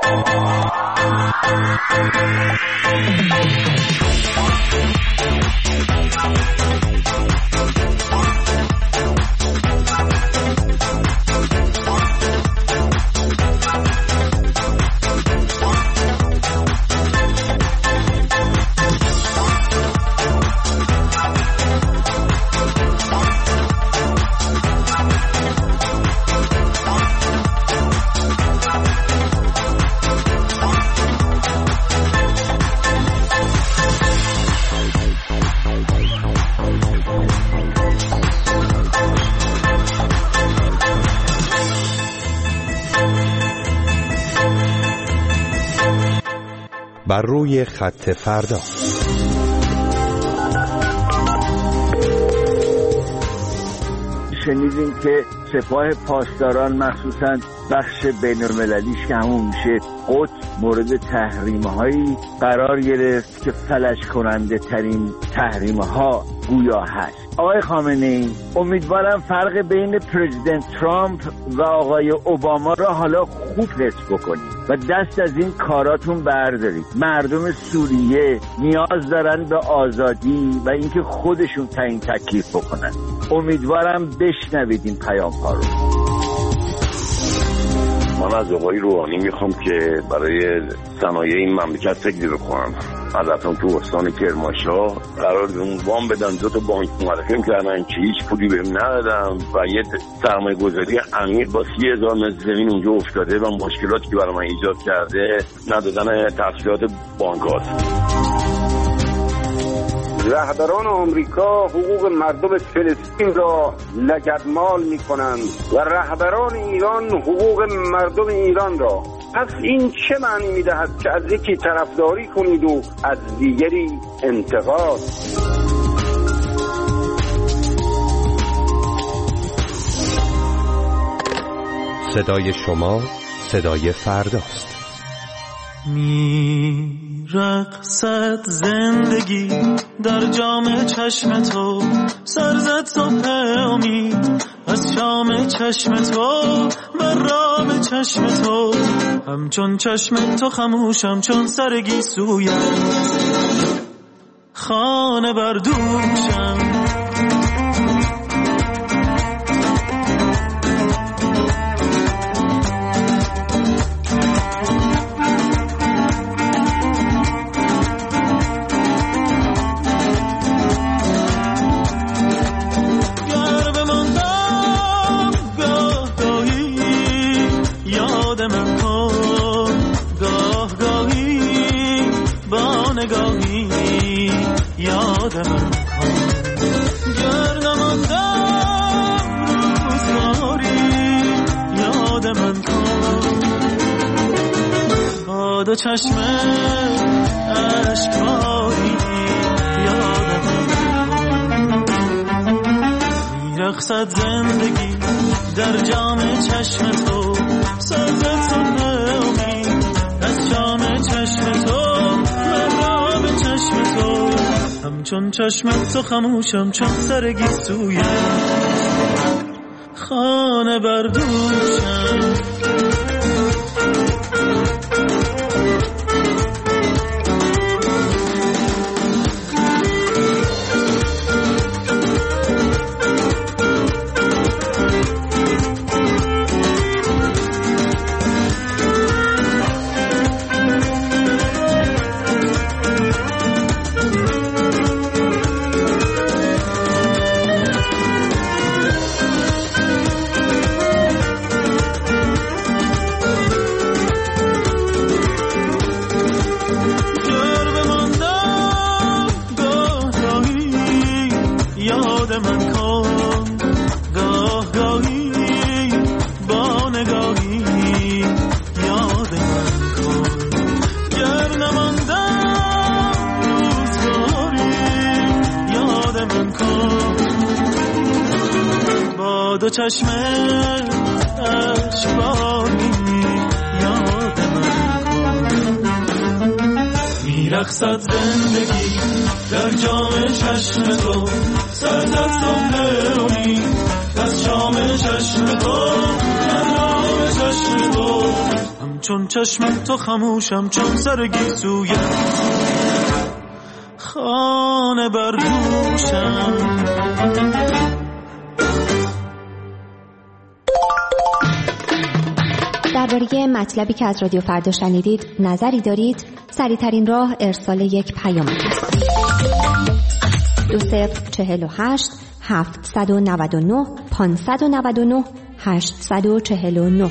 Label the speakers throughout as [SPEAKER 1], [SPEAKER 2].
[SPEAKER 1] بر روی خط فردا.
[SPEAKER 2] شنیدیم که سپاه پاسداران مخصوصاً بخش بین‌المللیش که همون میشه قدس مورد تحریم‌هایی قرار گرفت که فلج کننده ترین تحریم‌ها گویا هست. آقای خامنه‌ای، امیدوارم فرق بین پرزیدنت ترامپ و آقای اوباما را حالا خوب حس بکنید و دست از این کاراتون بردارید. مردم سوریه نیاز دارن به آزادی و اینکه خودشون تعیین تکلیف بکنن. امیدوارم بشنوید این پیام‌ها رو.
[SPEAKER 3] من از آقای روحانی میخوام که برای صنایع این مملکت فکری بکنم. البته تو استان کرمانشاه قرار اون وام بدن، 2 تا بانک معرفی کردن که هیچ پولی بهم ندادن و یه سرمایه گذاری عمیق با 30,000 متر زمین اونجا افتاده و مشکلاتی که برای من ایجاد کرده ندادن تسهیلات بانک هاست.
[SPEAKER 4] رهبران آمریکا حقوق مردم فلسطین را لگدمال می کنند و رهبران ایران حقوق مردم ایران را. پس این چه معنی می دهد که از یکی طرفداری کنید و از دیگری انتقاد؟
[SPEAKER 1] صدای شما صدای فرداست.
[SPEAKER 5] رقصد زندگی در جام چشم تو، سرزد صبح امید از شام چشم تو، بر رام چشم تو، همچون چشم تو خموشم چون سر گیسویم، خانه بر دوشم. دو چشم اشکباری یادم میرقصد زندگی در جام چشم تو، سازد صبح امید از جام چشم تو، مرام چشم تو، همچون چشم تو خموشم چون سر گیسویم، خانه بر دوشم. دو چشم اشکباری یاد من کن، میرقصد زندگی در جام چشم تو، سرزد صبح امید از جام چشم تو، مرام چشم تو، چون چشم تو خموشم، چون سر گیسویت خانه بر دوشم.
[SPEAKER 6] درباره مطلبی که از رادیو فردا شنیدید نظری دارید؟ سریع‌ترین راه ارسال یک پیام است. 2048 799 599 849.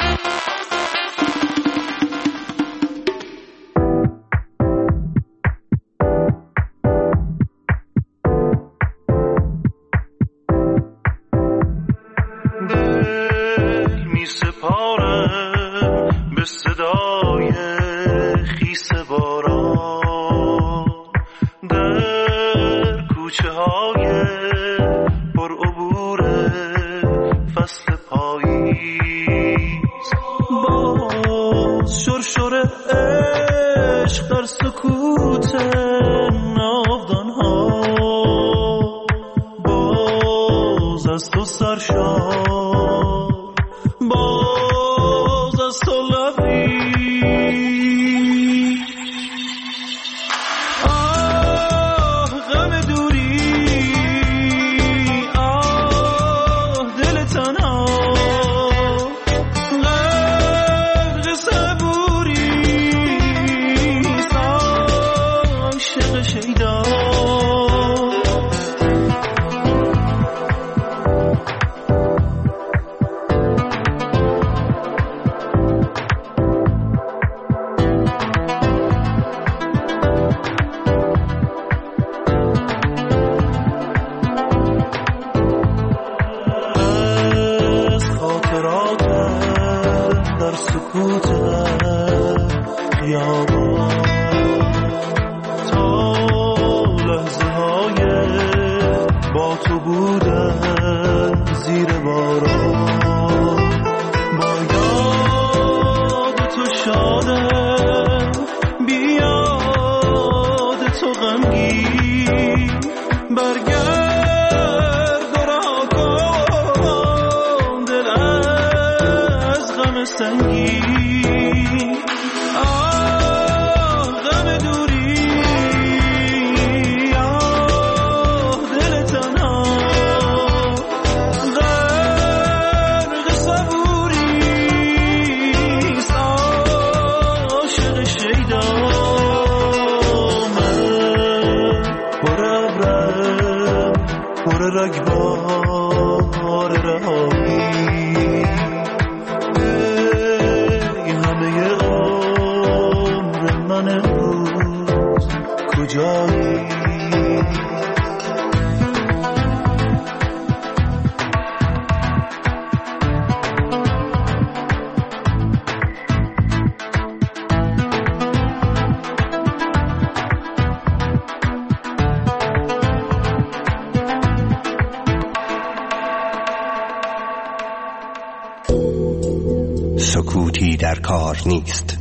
[SPEAKER 1] سکوتی در کار نیست.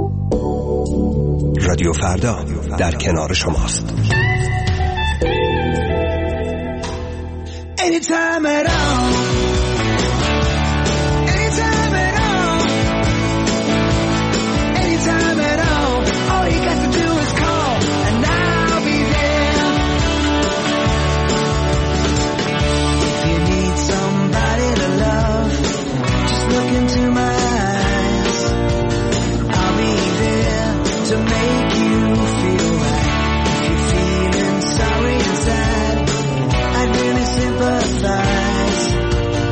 [SPEAKER 1] رادیو فردا در کنار شماست.
[SPEAKER 7] Anytime at all. Anytime at all. Anytime at all. All you got to do is call and I'll be there. If you need somebody to love, just look into my eyes. I'll be there to make you feel right. If you're feeling sorry inside, I'd really sympathize.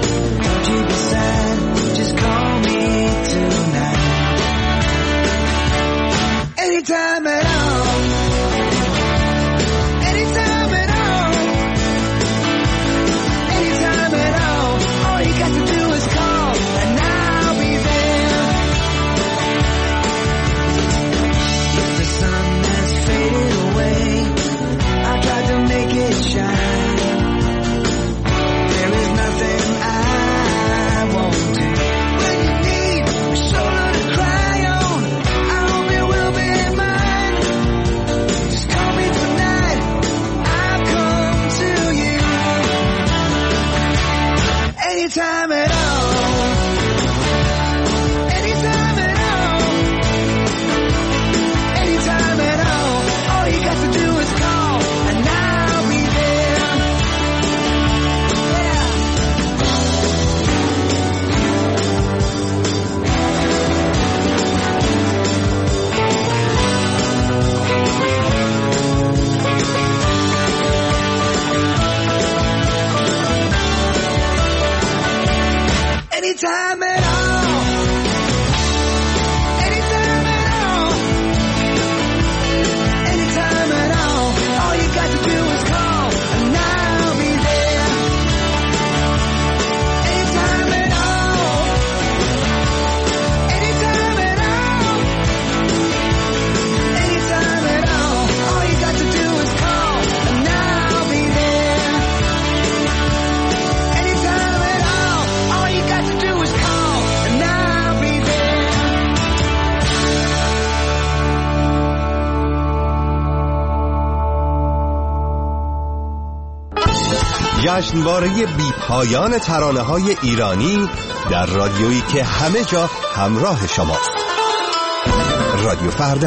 [SPEAKER 1] جشنواره بی‌پایان ترانه‌های ایرانی در رادیویی که همه جا همراه شماست. رادیو فردا.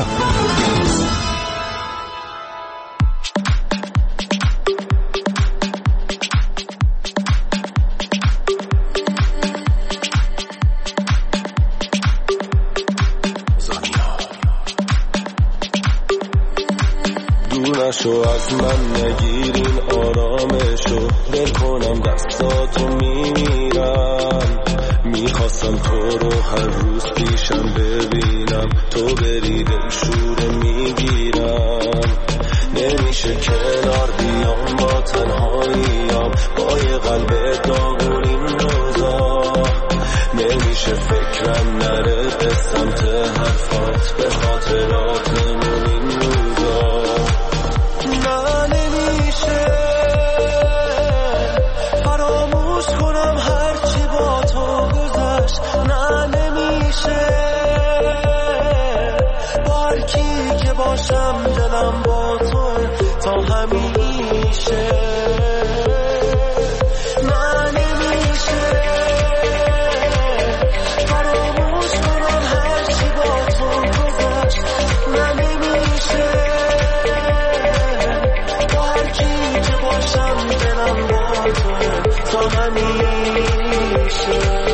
[SPEAKER 8] نشو از من نگیرین آرامشو، دل کنم دستاتو میمیرم. میخواستم تو رو هر روز پیشم ببینم، تو بری دل شوره میگیرم. نمیشه کنار بیام با تنهاییم، با یه قلب داغون این روزا. نمیشه فکرم نره به سمت حرفات، به خاطراتمون این روزا. نه نمیشه فراموش کنم هرچی با تو گذشت. نه نمیشه با هر کی که باشم دلم با تو تا همیشه. نه نمیشه فراموش کنم هرچی با تو گذشت. نه نمیشه با هر کی که باشم دلم با تو تا همیشه.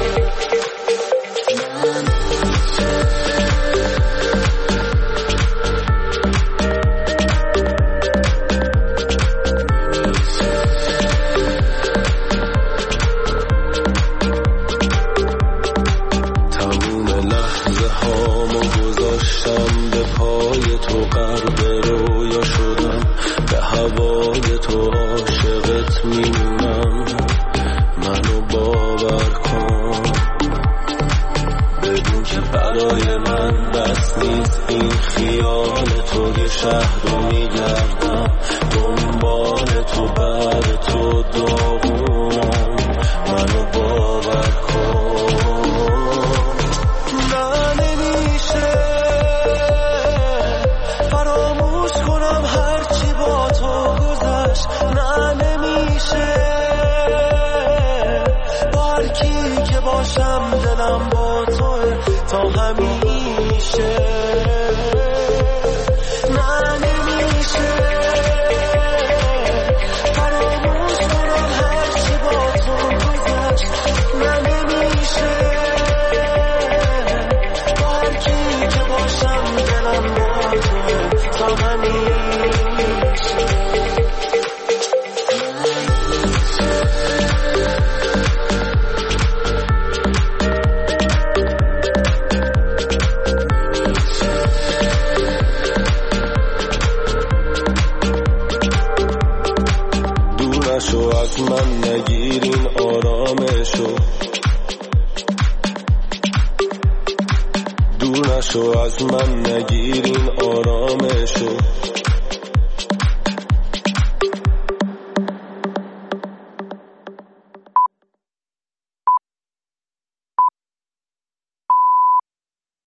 [SPEAKER 9] از من نگیرین آرامشو،